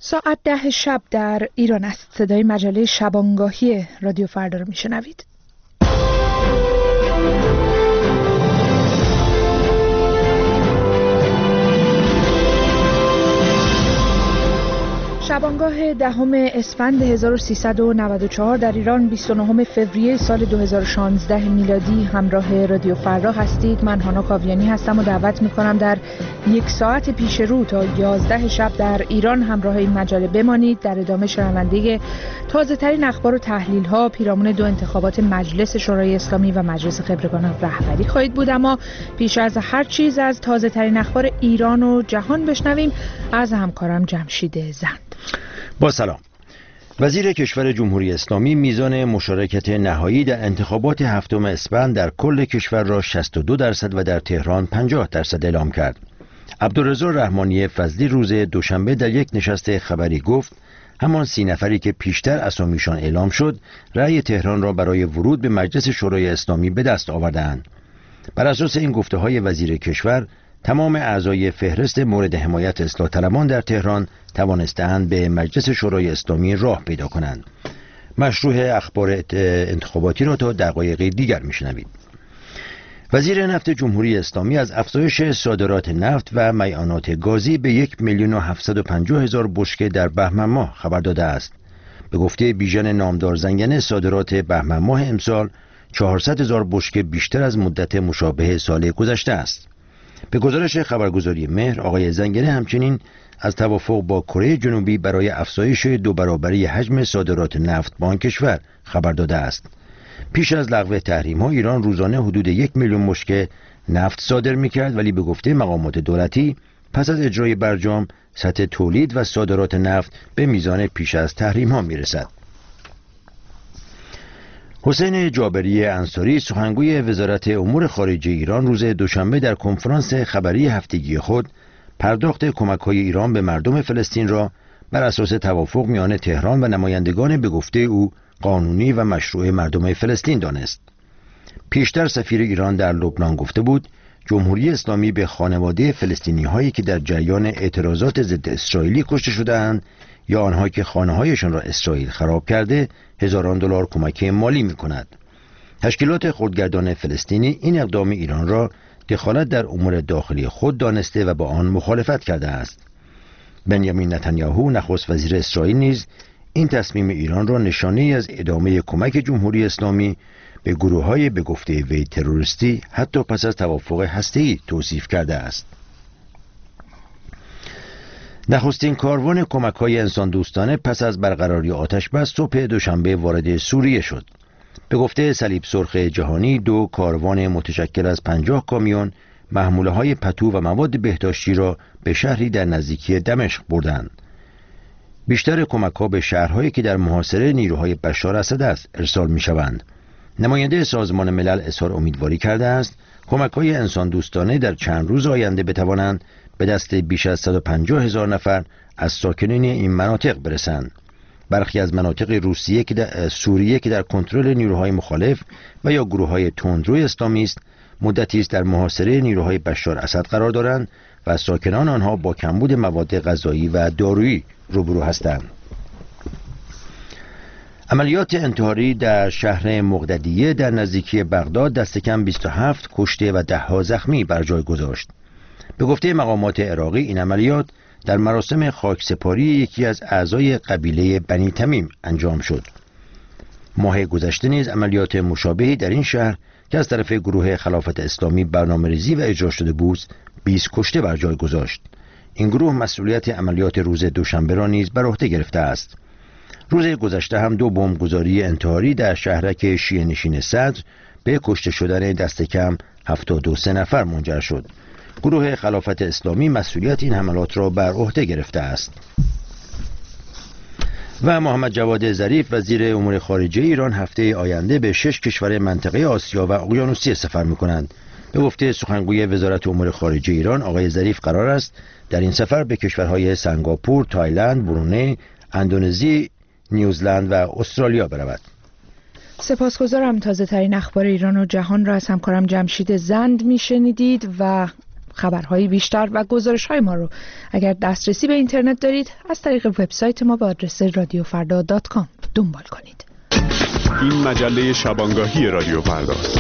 ساعت 10 شب در ایران است. صدای مجله شبانگاهی رادیو فردا رو میشنوید. شبانگاه 10 اسفند 1394 در ایران 29 فوریه سال 2016 میلادی همراه رادیو فردا هستید. من هانا کاویانی هستم و دعوت میکنم در یک ساعت پیش رو تا 11 شب در ایران همراه این مجله بمانید. در ادامه شنونده تازه ترین اخبار و تحلیل ها پیرامون دو انتخابات مجلس شورای اسلامی و مجلس خبرگان رهبری خواهید بود. اما پیش از هر چیز از تازه ترین اخبار ایران و جهان بشنویم از همکارم جمشید زند. با سلام. وزیر کشور جمهوری اسلامی میزان مشارکت نهایی در انتخابات 7 اسفند در کل کشور را 62% و در تهران 50% اعلام کرد. عبدالرضا رحمانی فضلی روز دوشنبه در یک نشست خبری گفت همان 30 نفری که پیشتر اسامیشان اعلام شد رأی تهران را برای ورود به مجلس شورای اسلامی به دست آوردند. بر اساس این گفته‌های وزیر کشور تمام اعضای فهرست مورد حمایت اصلاح طلبان در تهران توانستند به مجلس شورای اسلامی راه پیدا کنند. مشروع اخبار انتخاباتی را تا دقایق دیگر میشنوید. وزیر نفت جمهوری اسلامی از افزایش صادرات نفت و میعانات گازی به 1,750,000 بشکه در بهمن ماه خبر داده است. به گفته بیژن نامدار زنگنه صادرات بهمن ماه امسال 400,000 بشکه بیشتر از مدت مشابه سال گذشته است. به گزارش خبرگزاری مهر، آقای زنگنه همچنین از توافق با کره جنوبی برای افزایش 2 برابری حجم صادرات نفت با آن کشور خبر داده است. پیش از لغو تحریم‌ها ایران روزانه حدود 1 میلیون بشکه نفت صادر می‌کرد، ولی به گفته مقامات دولتی پس از اجرای برجام سطح تولید و صادرات نفت به میزان پیش از تحریم‌ها می‌رسد. حسین جابری انصاری سخنگوی وزارت امور خارجه ایران روز دوشنبه در کنفرانس خبری هفتگی خود پرداخت کمک‌های ایران به مردم فلسطین را بر اساس توافق میان تهران و نمایندگان به گفته او قانونی و مشروع مردم فلسطین دانست. پیشتر سفیر ایران در لبنان گفته بود جمهوری اسلامی به خانواده فلسطینی‌هایی که در جریان اعتراضات ضد اسرائیلی کشته شده‌اند یا آنها که خانه‌هایشان را اسرائیل خراب کرده هزاران دلار کمک مالی می‌کند. تشکیلات خودگردان فلسطینی این اقدام ایران را دخالت در امور داخلی خود دانسته و با آن مخالفت کرده است. بنیامین نتانیاهو نخست وزیر اسرائیل نیز این تصمیم ایران را نشانه‌ای از ادامه کمک جمهوری اسلامی به گروه‌های به گفته وی تروریستی حتی پس از توافق هسته‌ای توصیف کرده است. نخستین کاروان کمک‌های انسان دوستانه پس از برقراری آتش‌بس صبح دوشنبه وارد سوریه شد. به گفته صلیب سرخ جهانی 2 کاروان متشکل از 50 کامیون محموله‌های پتو و مواد بهداشتی را به شهری در نزدیکی دمشق بردند. بیشتر کمک‌ها به شهرهایی که در محاصره نیروهای بشار اسد است ارسال می‌شوند. نماینده سازمان ملل اظهار امیدواری کرده است کمک‌های انسان دوستانه در چند روز آینده بتوانند به دست بیش از 150,000 نفر از ساکنین این مناطق برسند. برخی از مناطق سوریه که در کنترل نیروهای مخالف و یا گروه‌های تندروی اسلامی است مدتی است در محاصره نیروهای بشار اسد قرار دارند و ساکنان آنها با کمبود مواد غذایی و دارویی روبرو هستند. عملیات انتحاری در شهر مقددیه در نزدیکی بغداد دست کم 27 کشته و 10 زخمی بر جای گذاشت. به گفته مقامات عراقی این عملیات در مراسم خاکسپاری یکی از اعضای قبیله بنی تمیم انجام شد. ماه گذشته نیز عملیات مشابهی در این شهر که از طرف گروه خلافت اسلامی برنامه‌ریزی و اجرا شده بود 20 کشته بر جای گذاشت. این گروه مسئولیت عملیات روز دوشنبه را نیز بر عهده گرفته است. روز گذشته هم 2 بمبگذاری انتحاری در شهرک شیعه نشین صدر به کشته شدن دست کم 73 نفر منجر شد. گروه خلافت اسلامی مسئولیت این حملات را بر عهده گرفته است. و محمد جواد ظریف وزیر امور خارجه ایران هفته آینده به 6 کشور منطقه آسیا و اقیانوسیه سفر می‌کنند. به گفته سخنگوی وزارت امور خارجه ایران آقای ظریف قرار است در این سفر به کشورهای سنگاپور، تایلند، برونی، اندونزی، نیوزلند و استرالیا برود. سپاسگزارم. تازه ترین اخبار ایران و جهان را از همکارم جمشید زند میشنیدید و خبرهای بیشتر و گزارش‌های ما رو اگر دسترسی به اینترنت دارید از طریق وبسایت ما به آدرس radiofarda.com دنبال کنید. این مجله شبانگاهی رادیو فرداست.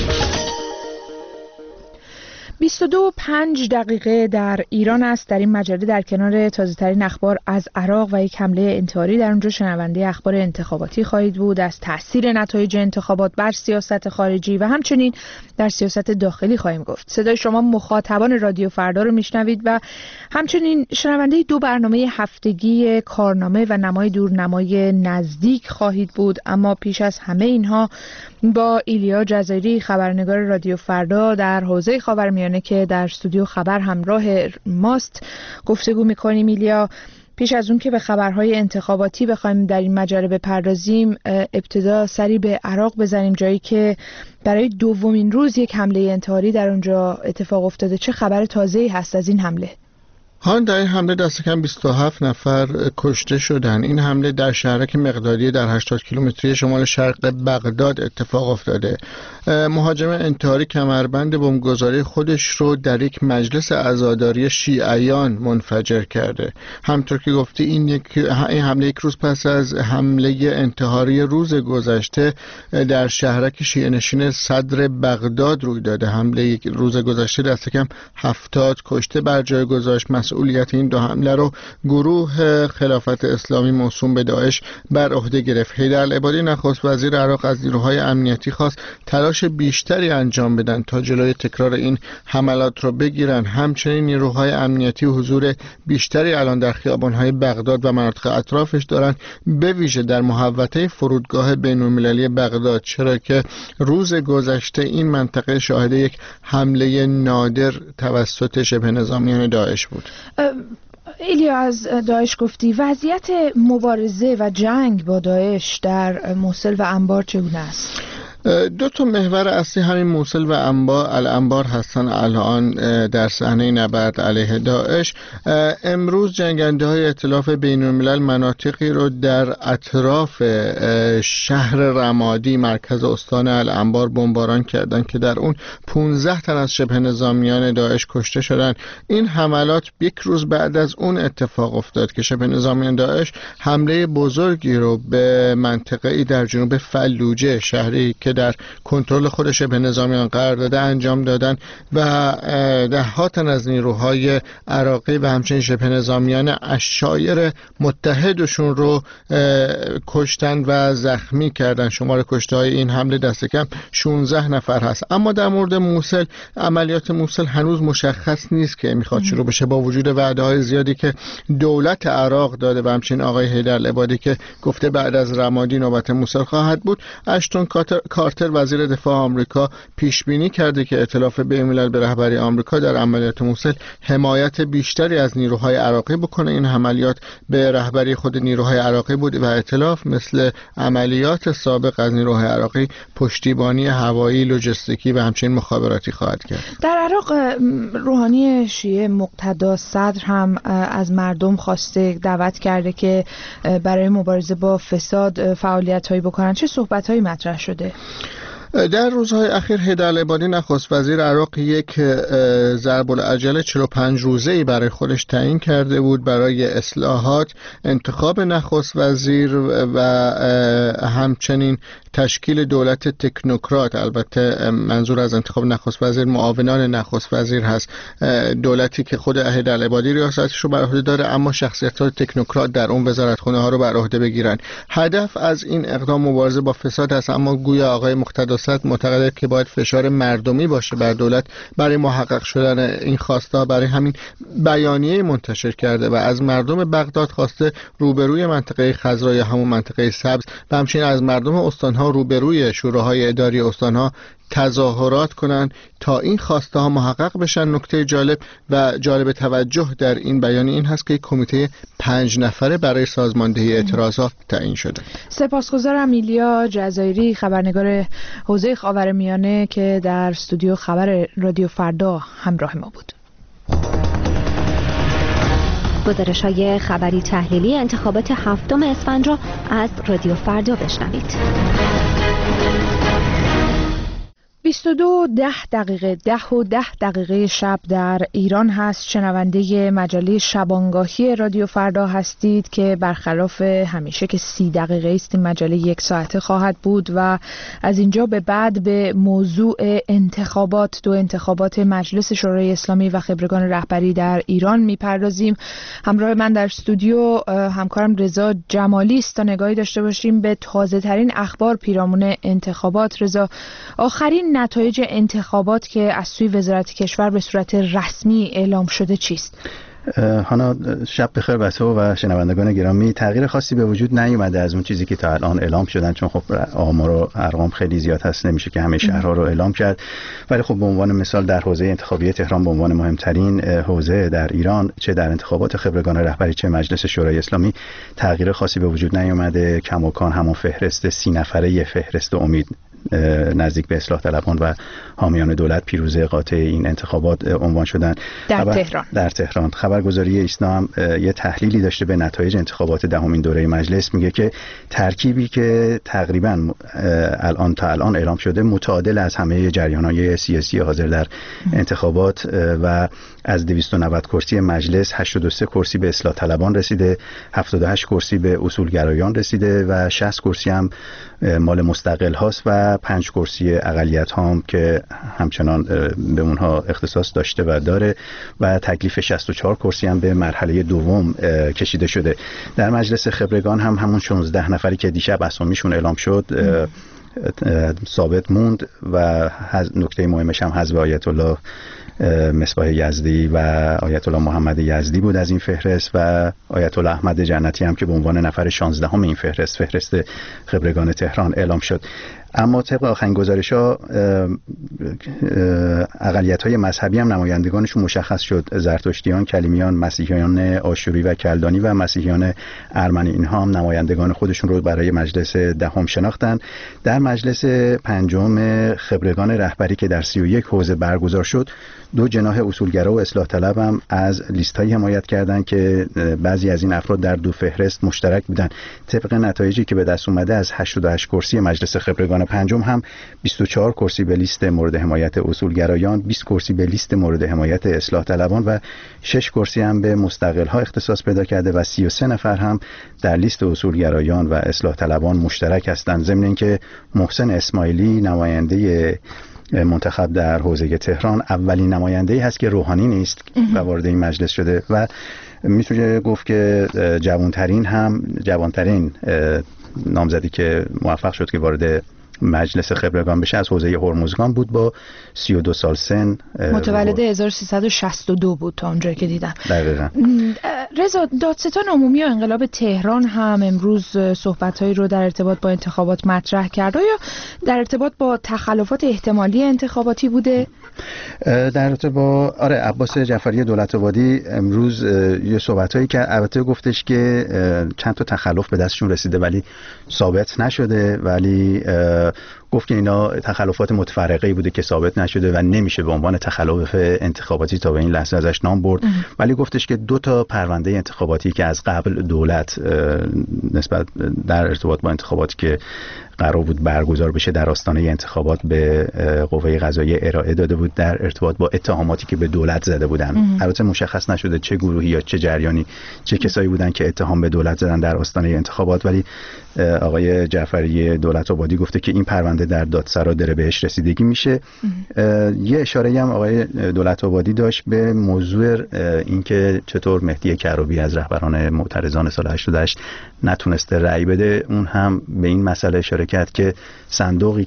22:05 در ایران است. در این مجله در کنار تازه‌ترین اخبار از عراق و یک حمله انتحاری در اونجا شنونده اخبار انتخاباتی خواهید بود، از تاثیر نتایج انتخابات بر سیاست خارجی و همچنین در سیاست داخلی خواهیم گفت. صدای شما مخاطبان رادیو فردا رو میشنوید و همچنین شنونده 2 برنامه هفتگی کارنامه و نمای دورنمای نزدیک خواهید بود. اما پیش از همه اینها با ایلیا جزایری خبرنگار رادیو فردا در حوزه خاورمیانه که در استودیو خبر همراه ماست گفتگو می‌کنیم. ایلیا، پیش از اون که به خبرهای انتخاباتی بخوایم در این مجله بپردازیم، ابتدا سری به عراق بزنیم، جایی که برای دومین روز یک حمله انتحاری در اونجا اتفاق افتاده. چه خبر تازه‌ای هست از این حمله؟ در این حمله دست کم 27 نفر کشته شدن. این حمله در شهرک مقدادیه در 80 کیلومتری شمال شرق بغداد اتفاق افتاده. مهاجم انتحاری کمربند بمبگذاری خودش رو در یک مجلس عزاداری شیعیان منفجر کرده. همطور که گفتی این حمله یک روز پس از حمله انتحاری روز گذشته در شهرک شیعه نشین صدر بغداد روی داده. حمله روز گذشته دست کم 70 کشته بر جای گذاشت. مسئولیت این 2 حمله رو گروه خلافت اسلامی موسوم به داعش بر عهده گرفت. حیدرالعبادی نخست وزیر عراق از نیروهای امنیتی خواست تلاش بیشتری انجام بدن تا جلوی تکرار این حملات رو بگیرن. همچنین نیروهای امنیتی حضور بیشتری الان در خیابان‌های بغداد و مناطق اطرافش دارن، به ویژه در محوطه فرودگاه بین‌المللی بغداد، چرا که روز گذشته این منطقه شاهد یک حمله نادر توسط شبه نظامیان داعش بود. ایلیا، از داعش گفتی، وضعیت مبارزه و جنگ با داعش در موصل و انبار چگونه است؟ 2 محور اصلی همین موصل و الانبار هستن الان در صحنه نبرد علیه داعش. امروز جنگنده های ائتلاف بین‌الملل مناطقی رو در اطراف شهر رمادی مرکز استان الانبار بمباران کردن که در اون 15 تن از شبه نظامیان داعش کشته شدن. این حملات یک روز بعد از اون اتفاق افتاد که شبه نظامیان داعش حمله بزرگی رو به منطقه‌ای در جنوب فلوجه، شهری که در کنترل خود شبه نظامیان قرار داده، انجام دادن و 10 تن از نیروهای عراقی و همچنین شبه نظامیان عشایر متحدشون رو کشتن و زخمی کردن. شمار کشته‌های این حمله دست کم 16 نفر هست. اما در مورد موصل، عملیات موصل هنوز مشخص نیست که میخواد شروع بشه، با وجود وعده‌های زیادی که دولت عراق داده و همچنین آقای حیدرالعبادی که گفته بعد از رمادی نوبت موصل خواهد بود. اشتون کارتر وزیر دفاع آمریکا پیش بینی کرده که ائتلاف بین‌الملل به رهبری آمریکا در عملیات موصل حمایت بیشتری از نیروهای عراقی بکنه. این عملیات به رهبری خود نیروهای عراقی بود و ائتلاف مثل عملیات سابق از نیروهای عراقی پشتیبانی هوایی، لوجستیکی و همچنین مخابراتی خواهد کرد. در عراق روحانی شیعه مقتدا صدر هم از مردم خواسته، دعوت کرده که برای مبارزه با فساد فعالیت‌هایی بکنن. چه صحبت‌هایی مطرح شده؟ در روزهای اخیر حیدرالعبادی نخست وزیر عراق یک ضرب العجله 45 روزه‌ای برای خودش تعیین کرده بود برای اصلاحات، انتخاب نخست وزیر و همچنین تشکیل دولت تکنوکرات. البته منظور از انتخاب نخست وزیر معاونان نخست وزیر هست، دولتی که خود حیدرالعبادی ریاستش رو بر عهده داره اما شخصیت‌های تکنوکرات در اون وزارتخونه ها رو بر عهده بگیرن. هدف از این اقدام مبارزه با فساد است، اما گویا آقای مقتدا صدر معتقده که باید فشار مردمی باشه بر دولت برای محقق شدن این خواسته. برای همین بیانیه منتشر کرده و از مردم بغداد خواسته روبروی منطقه خضرا، همون منطقه سبز، و همچنین از مردم استانها روبروی شوراهای اداری استانها تظاهرات کنند تا این خواسته ها محقق بشن. نکته جالب و جالب توجه در این بیانیه این هست که کمیته 5 نفره برای سازماندهی اعتراضات تعیین شده. سپاسگزارم ایلیا جزایری خبرنگار حوزه خاورمیانه که در استودیو خبر رادیو فردا همراه ما بود. گزارش‌های خبری تحلیلی انتخابات 7 اسفند را از رادیو فردا بشنوید. 22:10 شب در ایران هست. شنونده مجله شبانگاهی رادیو فردا هستید که برخلاف همیشه که 30 دقیقه است، این مجله 1 ساعته خواهد بود و از اینجا به بعد به موضوع انتخابات، 2 انتخابات مجلس شورای اسلامی و خبرگان رهبری در ایران میپردازیم. همراه من در استودیو همکارم رضا جمالی است تا نگاهی داشته باشیم به تازه ترین اخبار پیرامون انتخابات. رضا، آخرین نتایج انتخابات که از سوی وزارت کشور به صورت رسمی اعلام شده چیست؟ هانا، شب بخیر به تو و شنوندگان گرامی. تغییر خاصی به وجود نیومده از اون چیزی که تا الان اعلام شدن، چون خب آمار و ارقام خیلی زیاد هست، نمیشه که همه شهرها رو اعلام کرد، ولی خب به عنوان مثال در حوزه انتخابی تهران به عنوان مهمترین حوزه در ایران، چه در انتخابات خبرگان رهبری چه مجلس شورای اسلامی، تغییر خاصی به وجود نیومده. کماکان همون فهرست 30 نفره فهرست امید نزدیک به اصلاح طلبان و حامیان دولت پیروز قاطع این انتخابات عنوان شدن در تهران. خبرگزاری ایسنا هم یه تحلیلی داشته به نتایج انتخابات دهمین دوره مجلس، میگه که ترکیبی که تقریبا تا الان اعلام شده متعادل از همه جریان‌های سیاسی حاضر در انتخابات و از 290 کرسی مجلس 83 کرسی به اصلاح طلبان رسیده، 78 کرسی به اصولگرایان رسیده و 60 کرسی هم مال مستقل هاست و 5 کرسی اقلیت هم که همچنان به اونها اختصاص داشته و داره و تکلیف 64 کرسی هم به مرحله دوم کشیده شده. در مجلس خبرگان هم همون 16 نفری که دیشب اسامیشون اعلام شد ثابت موند و نکته مهمش هم حذف آیت الله مصباح یزدی و آیت الله محمد یزدی بود از این فهرست و آیت الله احمد جنتی هم که به عنوان نفر 16 این فهرست خبرگان تهران اعلام شد. اما طبق آخرین گزارش‌ها اقلیت‌های مذهبی هم نمایندگانشون مشخص شد. زرتشتیان، کلیمیان، مسیحیان آشوری و کلدانی و مسیحیان ارمنی، اینها هم نمایندگان خودشون رو برای مجلس دهم شناختن. در مجلس پنجم خبرگان رهبری که در 31 حوزه برگزار شد، 2 جناح اصولگرا و اصلاح طلب هم از لیست‌های حمایت کردند که بعضی از این افراد در 2 فهرست مشترک بودند. طبق نتایجی که به دست اومده از 88 کرسی مجلس خبرگان پنجم هم 24 کرسی به لیست مورد حمایت اصولگرایان، 20 کرسی به لیست مورد حمایت اصلاح طلبان و 6 کرسی هم به مستقل ها اختصاص پیدا کرده و 33 نفر هم در لیست اصولگرایان و اصلاح طلبان مشترک هستند. ضمن اینکه محسن اسماعیلی نماینده منتخب در حوزه تهران اولین نماینده‌ای هست که روحانی نیست و وارد این مجلس شده و میتونه گفت که جوانترین نامزدی که موفق شد که وارد مجلس خبرگان بشه از حوزه هرمزگان بود با 32 سال سن، متولد 1362 بود تا اونجایی که دیدم. دقیقاً. رضا، دادستان عمومی و انقلاب تهران هم امروز صحبت‌هایی رو در ارتباط با انتخابات مطرح کرد. یا در ارتباط با تخلفات احتمالی انتخاباتی بوده؟ در ارتباط با عباس جعفری دولت‌آبادی امروز یه صحبتایی که البته گفتش که چند تا تخلف به دستشون رسیده ولی ثابت نشده، ولی گفت که اینا تخلفات متفرقه‌ای بوده که ثابت نشده و نمیشه به عنوان تخلف انتخاباتی تا به این لحظه ازش نام برد. ولی گفتش که 2 تا پرونده انتخاباتی که از قبل دولت نسبت در ارتباط با انتخاباتی که قرار بود برگزار بشه در آستانه انتخابات به قوه قضاییه ارائه داده بود در ارتباط با اتهاماتی که به دولت زده بودن. البته مشخص نشده چه گروهی یا چه جریانی، چه کسایی بودن که اتهام به دولت زدن در آستانه انتخابات، ولی آقای جعفری دولت‌آبادی گفته که این پرونده در دادسرا داره بهش رسیدگی میشه. یه اشاره هم آقای دولت‌آبادی داشت به موضوع اینکه چطور مهدی کروبی از رهبران معترضان سال 88 نتونسته رأی بده. اون هم به این مسئله اشاره کرد که صندوق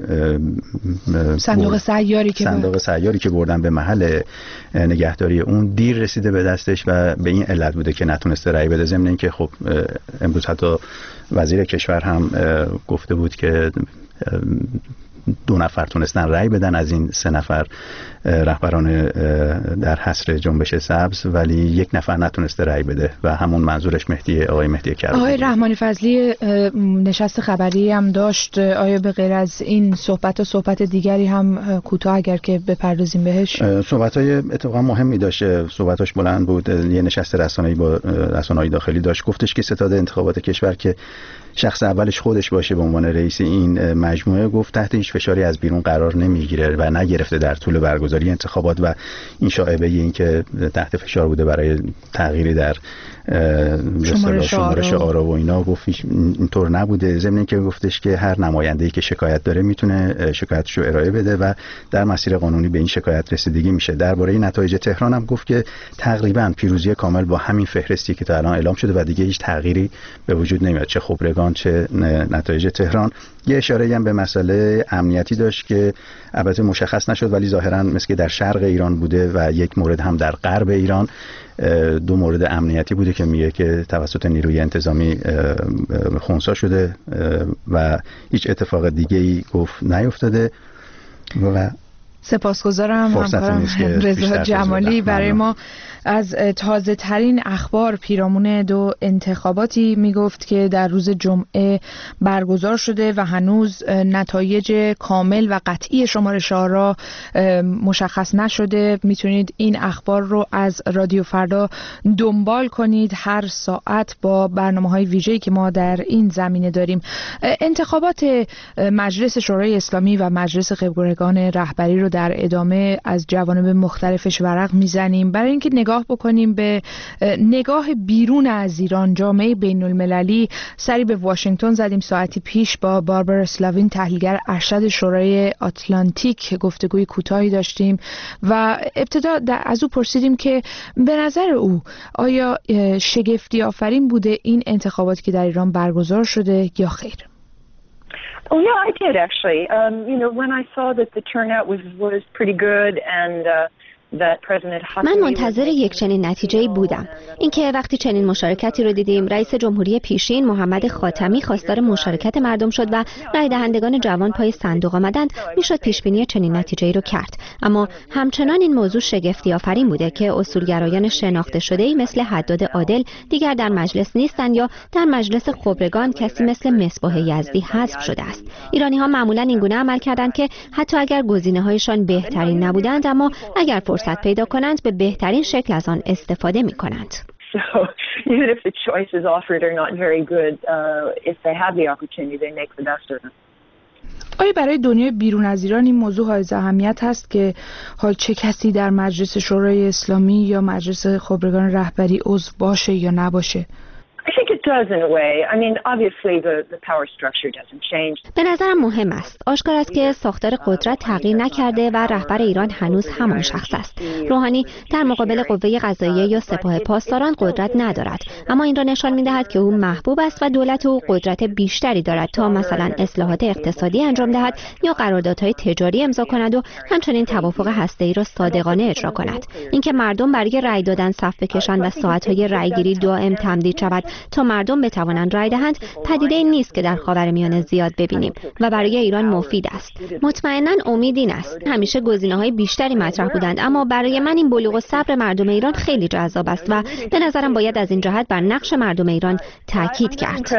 سیاری که بردن به محل نگهداری اون دیر رسیده به دستش و به این علت بوده که نتونسته رأی بده. ضمن اینکه خب امروز حتی وزیر کشور هم گفته بود که 2 نفر تونستن رأی بدن از این 3 نفر رهبران در حصر جنبش سبز، ولی 1 نفر نتونسته رأی بده و همون منظورش آقای مهدی کروبی. آقای رحمانی فضلی نشست خبری هم داشت. آیا به غیر از این صحبت دیگری هم کوتاه اگر که بپردازیم بهش؟ صحبت‌های اتفاقا مهمی داشت. صحبتاش بلند بود. یه نشست رسانه‌ای با رسانه‌های داخلی داشت. گفتش که ستاد انتخابات کشور که شخص اولش خودش باشه به عنوان رئیس این مجموعه، گفت تحت هیچ فشاری از بیرون قرار نمیگیره و نگرفته در طول برگزاری انتخابات و این شایعه این که تحت فشار بوده برای تغییری در شمارش آرا و اینا، گفت اینطور نبوده. ضمن اینکه گفتش که هر نماینده‌ای که شکایت داره میتونه شکایتشو ارائه بده و در مسیر قانونی به این شکایت رسیدگی میشه. درباره نتایج تهران هم گفت که تقریبا پیروزی کامل با همین فهرستی که تا الان اعلام شده و دیگه هیچ تغییری به وجود نمیاد، چه خبرگان چه نتایج تهران. یه اشاره هم به مسئله امنیتی داشت که البته مشخص نشد ولی ظاهرا مثل که در شرق ایران بوده و یک مورد هم در غرب ایران. دو مورد امنیتی بوده که میگه که توسط نیروی انتظامی خنثی شده و هیچ اتفاق دیگه‌ای گفت نیفتاده. و سپاسگزارم همکارم رضا جمالی برای ما از تازه ترین اخبار پیرامون دو انتخاباتی میگفت که در روز جمعه برگزار شده و هنوز نتایج کامل و قطعی شمارش آرا مشخص نشده. میتونید این اخبار رو از رادیو فردا دنبال کنید هر ساعت با برنامه‌های ویژه‌ای که ما در این زمینه داریم. انتخابات مجلس شورای اسلامی و مجلس خبرگان رهبری رو در ادامه از جوانب مختلفش ورق میزنیم برای اینکه نگاه بکنیم به نگاه بیرون از ایران. جامعه بین المللی سری به واشنگتن زدیم ساعتی پیش با باربارا اسلاوین تحلیلگر ارشد شورای آتلانتیک گفتگوی کوتاهی داشتیم و ابتدا از او پرسیدیم که به نظر او آیا شگفتی آفرین بوده این انتخاباتی که در ایران برگزار شده یا خیر؟ Oh yeah, I did actually. When I saw that the turnout was pretty good and من منتظر یک چنین نتیجه‌ای بودم. اینکه وقتی چنین مشارکتی رو دیدیم، رئیس جمهوری پیشین محمد خاتمی خواستار مشارکت مردم شد و رای دهندگان جوان پای صندوق آمدند، میشد پیش بینی چنین نتیجه‌ای رو کرد. اما همچنان این موضوع شگفتی آفرین بوده که اصولگرایان شناخته شده‌ای مثل حداد عادل دیگر در مجلس نیستند یا در مجلس خبرگان کسی مثل مصباح یزدی حذف شده است. ایرانی‌ها معمولاً اینگونه عمل کردند که حتی اگر گزینه‌هایشان بهترین نبودند، اما اگر فرصت پیدا کنند به بهترین شکل از آن استفاده می کنند. So even if the choices offered are not very good, if they have the opportunity, they make the best of them. آیا برای دنیای بیرون از ایران این موضوع حائز اهمیت هست که حال چه کسی در مجلس شورای اسلامی یا مجلس خبرگان رهبری عضو باشه یا نباشه؟ I think it does in a way. I mean, obviously the power structure doesn't change. به نظرم مهم است. آشکار است که ساختار قدرت تغییر نکرده و رهبر ایران هنوز همان شخص است. روحانی در مقابل قوه قضاییه یا سپاه پاسداران قدرت ندارد، اما این را نشان می‌دهد که او محبوب است و دولت او قدرت بیشتری دارد تا مثلا اصلاحات اقتصادی انجام دهد یا قراردادهای تجاری امضا کند و همچنین توافق هسته‌ای را صادقانه اجرا کند. اینکه مردم برای رأی دادن صف بکشند و ساعت‌های رأیگیری دائم تمدید شود تا مردم بتوانند رای دهند، پدیده نیست که در خاورمیانه زیاد ببینیم و برای ایران مفید است. مطمئناً امید این است. همیشه گزینه‌های بیشتری مطرح بودند، اما برای من این بلوغ و صبر مردم ایران خیلی جذاب است و به نظرم باید از این جهت بر نقش مردم ایران تاکید کرد.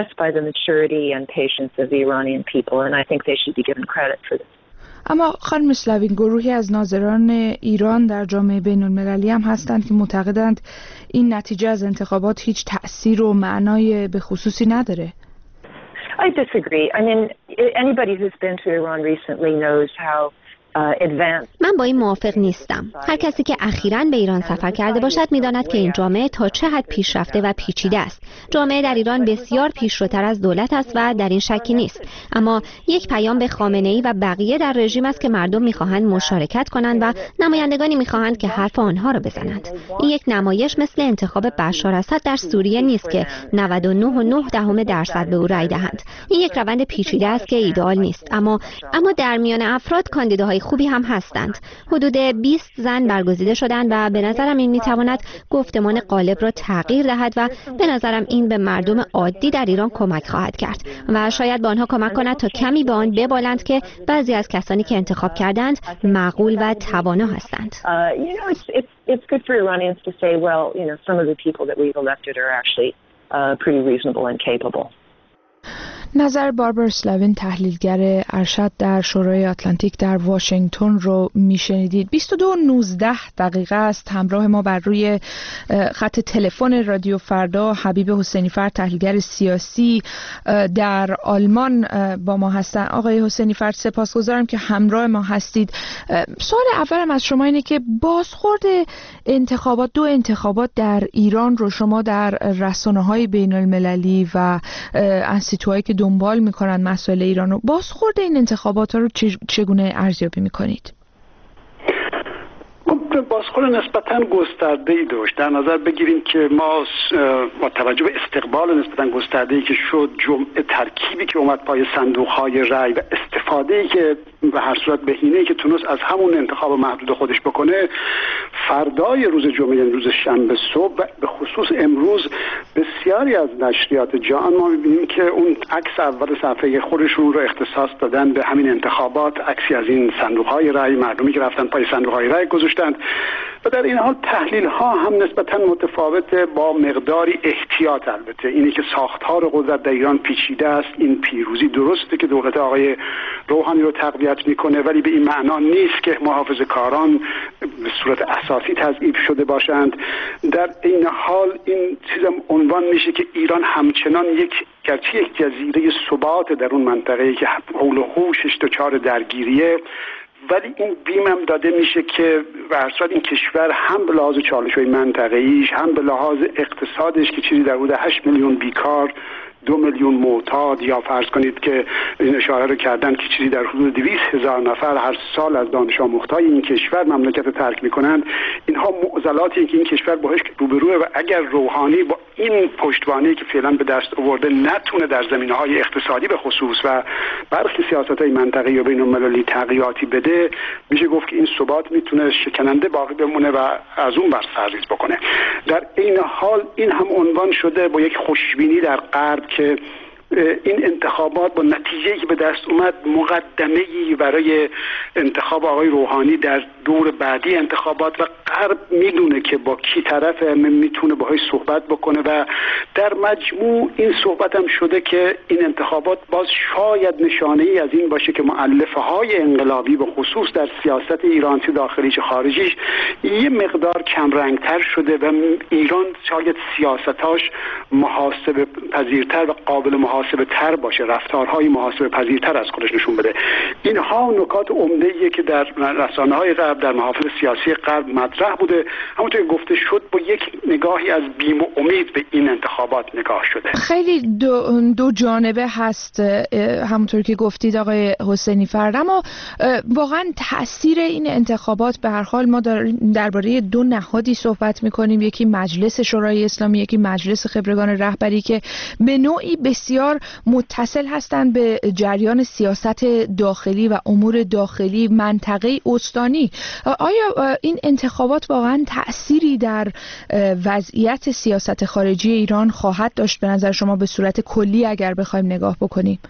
اما خانم اسلاوین، گروهی از ناظران ایران در جامعه بین المللی هم هستند که معتقدند این نتیجه از انتخابات هیچ تأثیر و معنای به خصوصی نداره. I disagree. I mean, anybody who's been to Iran recently knows how من با این موافق نیستم. هر کسی که اخیراً به ایران سفر کرده باشد می‌داند که این جامعه تا چه حد پیشرفته و پیچیده است. جامعه در ایران بسیار پیشروتر از دولت است و در این شکی نیست. اما یک پیام به خامنه‌ای و بقیه در رژیم است که مردم می‌خواهند مشارکت کنند و نمایندگانی می‌خواهند که حرف آنها را بزنند. این یک نمایش مثل انتخاب بشار اسد در سوریه نیست که 99.9% به او رأی دهند. این یک روند پیچیده است که ایدئال نیست. اما در میان افراد کاندیداهای خوبی هم هستند. حدود 20 زن برگزیده شدند و به نظرم این میتواند گفتمان غالب را تغییر دهد و به نظرم این به مردم عادی در ایران کمک خواهد کرد و شاید به آنها کمک کند تا کمی به آن ببالند که بعضی از کسانی که انتخاب کردند معقول و توانا هستند. It's good for Iranians to say, well, some of the people that we've elected are actually pretty reasonable and capable. نظر باربرا سلاوین تحلیلگر ارشد در شورای آتلانتیک در واشنگتن رو میشنیدید. 22:19 است. همراه ما بر روی خط تلفن رادیو فردا حبیب حسینی فرد تحلیلگر سیاسی در آلمان با ما هستن. آقای حسینی فرد سپاسگزارم که همراه ما هستید. سوال اولم از شما اینه که بازخورد دو انتخابات در ایران رو شما در رسانه‌های بین‌المللی و انستیتوهایی که دنبال میکنن مسائل ایران رو، بازخورد این انتخابات رو چگونه ارزیابی میکنید؟ بازخورد نسبتاً گسترده‌ای داشت. در نظر بگیریم که ما با توجه به استقبال نسبتاً گسترده‌ای که شد، جمعه ترکیبی که اومد پای صندوق‌های رای و استفاده‌ای که به هر صورت بهینه‌ای که تونست از همون انتخاب محدود خودش بکنه، فردای روز جمعه، روز شنبه صبح و به خصوص امروز بسیاری از نشریات جهان ما می‌بینیم که اون عکس اول صفحه خودشون رو اختصاص دادن به همین انتخابات، عکسی از این صندوق‌های رای، مردمی که رفتن پای صندوق‌های رای گذاشتند و در این حال تحلیل ها هم نسبتاً متفاوته، با مقداری احتیاط. البته اینی که ساختار قدرت در ایران پیچیده است، این پیروزی درسته که دولت آقای روحانی رو تقویت میکنه، ولی به این معنا نیست که محافظه‌کاران به صورت اساسی تضعیف شده باشند. در این حال این چیزم عنوان میشه که ایران همچنان گرچه یک جزیره ثبات در اون منطقه‌ای که حول و حوشش دچار درگیریه، ولی این بیم هم داده میشه که به هر صورت این کشور هم به لحاظ چالش‌های منطقه‌ایش، هم به لحاظ اقتصادش که چیزی در حدود 8 میلیون بیکار، 2 میلیون معتاد، یا فرض کنید که این اشاره رو کردن که چیزی در حدود 200,000 نفر هر سال از دانش آموختای این کشور مملکت رو ترک میکنند، اینها معضلاتی که این کشور باهاش روبروه و اگر روحانی با این پشتوانه‌ای که فعلا به دست آورده نتونه در زمینه‌های اقتصادی به خصوص و برخی سیاست‌های منطقه‌ای و بین‌المللی تغییراتی بده، میشه گفت که این ثبات میتونه شکننده باقی بمونه و از اون بر سرریز بکنه. در این حال این هم عنوان شده با یک خوشبینی در غرب که این انتخابات با نتیجه‌ای که به دست اومد مقدمه‌ای برای انتخاب آقای روحانی در دور بعدی انتخابات و غرب میدونه که با کی طرفه، میتونه باهاش صحبت بکنه و در مجموع این صحبت هم شده که این انتخابات باز شاید نشانه‌ای از این باشه که مؤلفه‌های انقلابی به خصوص در سیاست ایران، چه داخلی چه خارجیش، یه مقدار کمرنگ‌تر شده و ایران شاید سیاستاش محاسبه پذیرتر و قابل محاسبه تر باشه، رفتارهای محاسبه پذیرتر از خودش نشون بده. اینها نکات عمده‌ایه که در رسانه‌های غرب، در محافل سیاسی غرب مطرح بوده. همونطور که گفته شد با یک نگاهی از بیم و امید به این انتخابات نگاه شده. خیلی دو جانبه هست همونطور که گفتید آقای حسینی فرد، اما واقعا تأثیر این انتخابات، به هر حال ما درباره دو نهادی صحبت می‌کنیم، یکی مجلس شورای اسلامی، یکی مجلس خبرگان رهبری که به نوعی بسیار متصل هستند به جریان سیاست داخلی و امور داخلی منطقه استانی. آیا این انتخابات واقعا تأثیری در وضعیت سیاست خارجی ایران خواهد داشت به نظر شما به صورت کلی اگر بخوایم نگاه بکنیم؟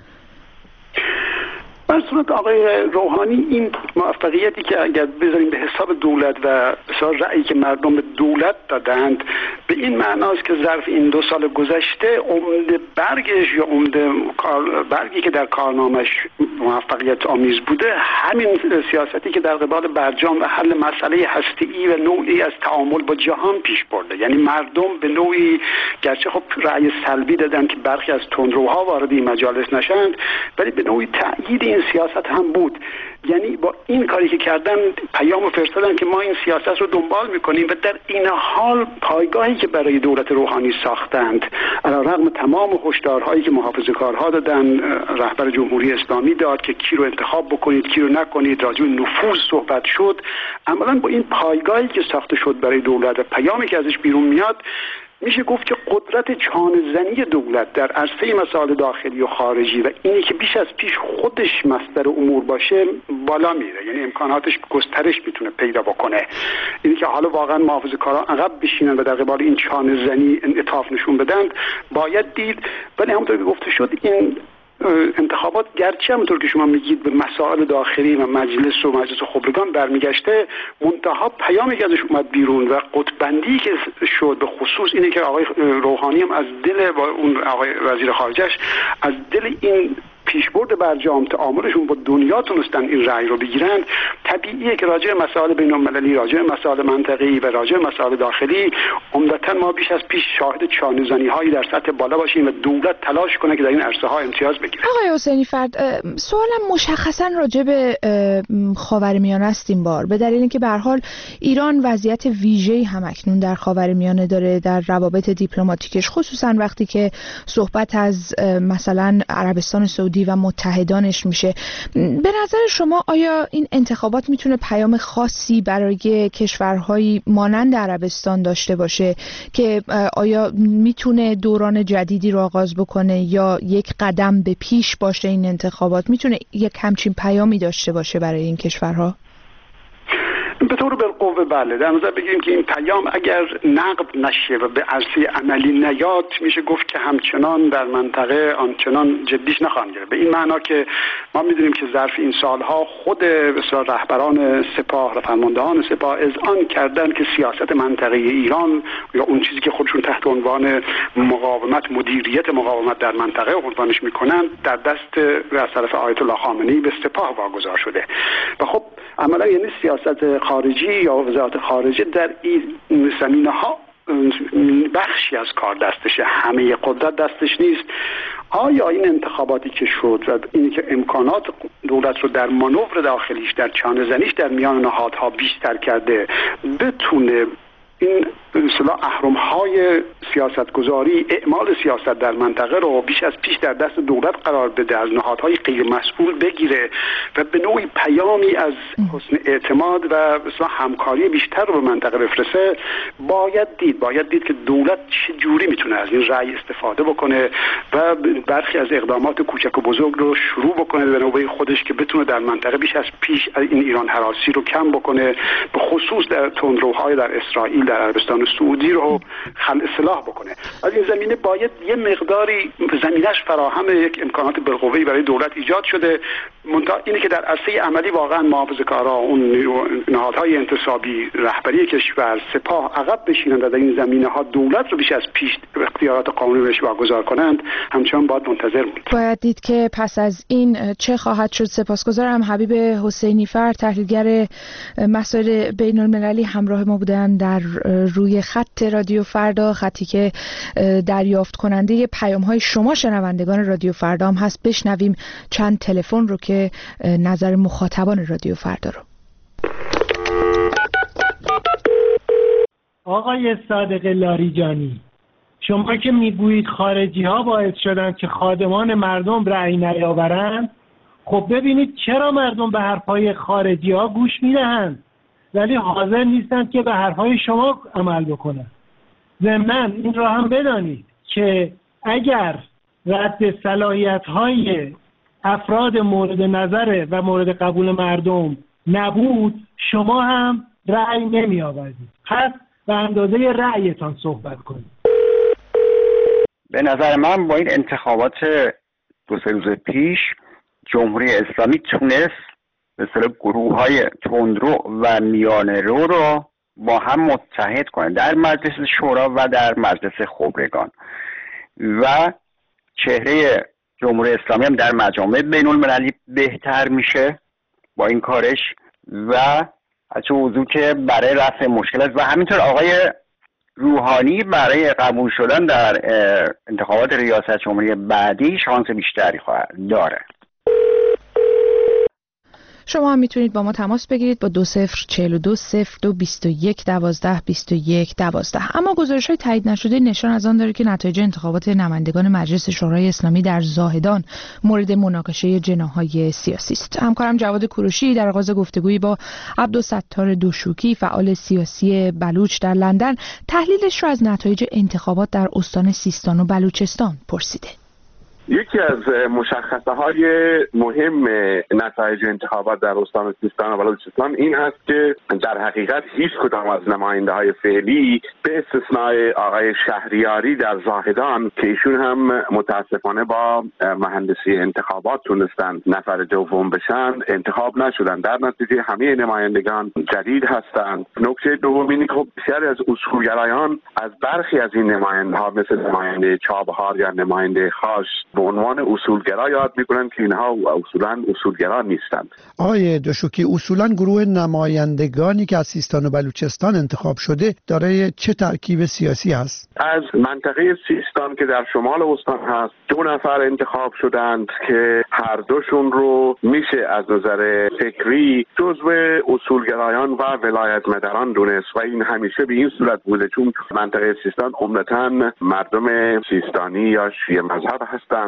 بر صورت آقای روحانی این موفقیتی که اگر بذاریم به حساب دولت و حساب رأیی که مردم به دولت دادند، به این معناست که ظرف این 2 سال گذشته عمده برگش یا عمده برگی که در کارنامش موفقیت آمیز بوده همین سیاستی که در قبال برجام و حل مسئله هسته‌ای و نوعی از تعامل با جهان پیش برده. یعنی مردم به نوعی گرچه خب رأی سلبی دادن که برخی از تندروها وارد این مجالس نشند، ولی به نوعی تأیید این سیاست هم بود. یعنی با این کاری که کردن پیام فرستادن که ما این سیاست رو دنبال میکنیم و در این حال پایگاهی که برای دولت روحانی ساختند، علیرغم تمام هشدارهایی که محافظه‌کارها دادن، رهبر جمهوری اسلامی داد که کی رو انتخاب بکنید کی رو نکنید، راجع به نفوذ صحبت شد، عملاً با این پایگاهی که ساخته شد برای دولت و پیامی که ازش بیرون میاد، میشه گفت که قدرت چانه‌زنی دولت در عرصه مسائل داخلی و خارجی و اینی که بیش از پیش خودش مصدر امور باشه بالا میره. یعنی امکاناتش گسترش میتونه پیدا بکنه. اینی که حالا واقعا محافظه‌کاران عقب بشینن و در قبال این چانه‌زنی انعطاف نشون بدن باید دید. ولی همونطور که گفته شد این انتخابات گرچه همونطور که شما میگید به مسائل داخلی و مجلس خبرگان برمیگشته، منتها پیامی که ازش اومد بیرون و قطب‌بندی که شد به خصوص اینه که آقای روحانی هم از دل با اون آقای وزیر خارجش از دل این پیشبرد برجام تعاملشون با دنیا تونستن این رأی رو بگیرن. طبیعیه که راجع به مسائل بین‌المللی، راجع به مسائل منطقه‌ای و راجع به مسائل داخلی عمدتاً ما بیش از پیش شاهد چانه‌زنی‌هایی در سطح بالا باشیم و دولت تلاش کنه که در این عرصه‌ها امتیاز بگیره. آقای حسینی فرد، سوالم مشخصاً راجع به خاورمیانه است این بار، به دلیل اینکه به هر حال ایران وضعیت ویژه‌ای هم اکنون در خاورمیانه داره در روابط دیپلماتیکش، خصوصاً وقتی که صحبت از مثلا عربستان سعودی و متحدانش میشه. به نظر شما آیا این انتخابات میتونه پیام خاصی برای کشورهایی مانند عربستان داشته باشه که آیا میتونه دوران جدیدی رو آغاز بکنه یا یک قدم به پیش باشه؟ این انتخابات میتونه یک همچین پیامی داشته باشه برای این کشورها؟ به طور بالقوه بله. در نظر بگیریم که این پیام اگر نقد نشه و به عرصه عملی نیاد، میشه گفت که همچنان در منطقه آنچنان جدیش نخواهند گرفت. به این معنا که ما میدونیم که ظرف این سالها خود رهبران سپاه و فرماندهان سپاه اذعان کردن که سیاست منطقه ایران یا اون چیزی که خودشون تحت عنوان مقاومت، مدیریت مقاومت در منطقه عنوانش میکنن، در دست از طرف آیت الله خامنه‌ای به سپاه واگذار شده. و خب عملا یعنی سیاست خارجی یا وزارت خارجه در این زمینه‌ها بخشی از کار دستشه، همه قدرت دستش نیست. آیا این انتخاباتی که شد و اینی که امکانات دولت رو در مانور داخلیش، در چانه‌زنیش در میان نهادها بیشتر کرده، بتونه این اصطلاح اهرم‌های سیاستگذاری، اعمال سیاست در منطقه رو بیش از پیش در دست دولت قرار بده، از نهادهای غیر مسئول بگیره و به نوعی پیامی از حسن اعتماد و اصطلاح همکاری بیشتر رو به منطقه بفرسته، باید دید که دولت چه جوری میتونه از این رأی استفاده بکنه و برخی از اقدامات کوچک و بزرگ رو شروع بکنه به نوبه خودش که بتونه در منطقه بیش از پیش این ایران هراسی رو کم بکنه، به خصوص در تندروهای در اسرائیل، در عربستان سعودی رو اصلاح بکنه. از این زمینه باید یه مقداری زمینش فراهم یک امکانات بالقوه‌ای برای دولت ایجاد شده. منتها اینه که در عرصه عملی واقعا محافظه‌کارا، اون نهادهای انتصابی، رهبری کشور، سپاه عقب بشینند در این زمینه‌ها دولت رو بیش از پیش اختیارات قانونی بهش واگذار کنند، همچنان باید منتظر موند. باید دید که پس از این چه خواهد شد. سپاسگزارم. حبیب حسینی فرد، تحلیلگر مسائل بین‌المللی، همراه ما بودن در روی خط رادیو فردا، خطی که دریافت کننده پیام‌های شما شنوندگان رادیو فردا هم هست. بشنویم چند تلفن رو که نظر مخاطبان رادیو فردا رو. آقای صادق لاریجانی، شما که میگویید خارجی ها باعث شدن که خادمان مردم رأی نیاورند، خب ببینید چرا مردم به حرفای خارجی ها گوش میدهند ولی حاضر نیستند که به حرفای شما عمل بکنند. ضمناً این را هم بدانید که اگر رد صلاحیت های افراد مورد نظر و مورد قبول مردم نبود، شما هم رأی نمی آوردید. پس به اندازه رأیتان صحبت کنید. به نظر من با این انتخابات 2-3 روز پیش جمهوری اسلامی تونست به اصطلاح گروه‌های تندرو و میانه رو با هم متحد کنه در مجلس شورا و در مجلس خبرگان و چهره جمهوری اسلامی هم در مجامع بین‌المللی بهتر میشه با این کارش و از چه موضوع که برای رفع مشکل است و همینطور آقای روحانی برای قبول شدن در انتخابات ریاست جمهوری بعدی شانس بیشتری داره. شما هم میتونید با ما تماس بگیرید با 20420221122112. اما گزارش‌های تایید نشده نشان از آن داره که نتایج انتخابات نمایندگان مجلس شورای اسلامی در زاهدان مورد مناقشه جناح‌های سیاسی است. همکارم جواد کوروشی در آغاز گفتگویی با عبدالستار دوشوکی، فعال سیاسی بلوچ در لندن، تحلیلش را از نتایج انتخابات در استان سیستان و بلوچستان پرسیده. یکی از مشخصه‌های مهم نتایج انتخابات در استان سیستان و بلوچستان این هست که در حقیقت هیچ کدام از نماینده‌های فعلی به استثنای آقای شهریاری در زاهدان که ایشون هم متاسفانه با مهندسی انتخابات تونستن نفر دوم بشن انتخاب نشدن. در نتیجه همه نمایندگان جدید هستند. نکته دوم اینه که بسیاری از اصولگرایان از برخی از این نماینده‌ها مثل نماینده چابهار یا نماینده خاش به عنوان اصولگرا یاد میکنن که اینها اصولا اصولگرا نیستند. آقای داشوکی، اصولا گروه نمایندگانی که از سیستان و بلوچستان انتخاب شده دارای چه ترکیب سیاسی هست؟ از منطقه سیستان که در شمال استان هست 2 نفر انتخاب شدند که هر دوشون رو میشه از نظر فکری جزو اصولگرایان و ولایت مداران دونست و این همیشه به این صورت بوده چون منطقه سیستان عمدتاً مردم سیستانی یا شیعه مذهب هستند